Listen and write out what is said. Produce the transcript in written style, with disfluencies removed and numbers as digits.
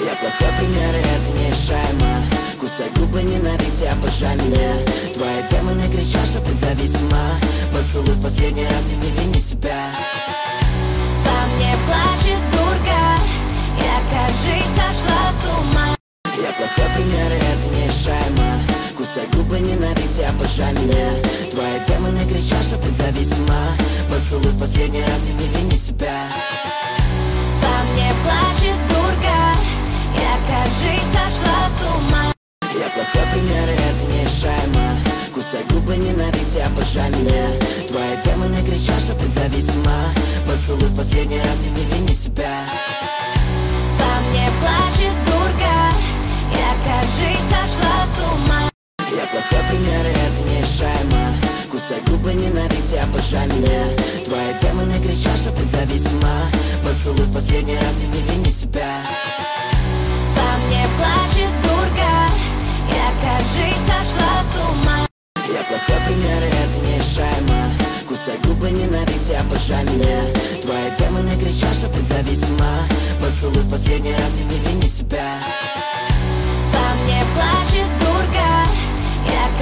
Я плохой пример, и это нерешаемо. Кусай губы, ненавидь и обожай меня. Твои демоны кричат, что ты зависима. Поцелуй в последний раз и не вини себя. По мне плачет дурка, я, кажись, сошла с ума. Я плохой пример, и это нерешаемо. Кусай губы, ненавидь и обожай меня. Твои демоны кричат, что ты зависима. Поцелуй в последний раз и не вини себя. По мне плачет дурка, я, кажись, сошла с ума. Я плохой пример, и это нерешаемо. Кусай губы, ненавидь и обожай меня. Твои демоны кричат, что ты зависима. Поцелуй в последний раз и не вини себя. По мне плачет дурка, я, кажись, сошла с ума. Я плохой пример, и это нерешаемо. Кусай губы, ненавидь и обожай меня. Твои демоны кричат, что ты зависима. Поцелуй в последний раз и не вини себя. По мне плачет дурка, я, кажись, сошла с ума. Я плохой пример, и это нерешаемо. Кусай губы, ненавидь и обожай меня. Твои демоны кричат, что ты зависима. Поцелуй в последний раз и не вини себя.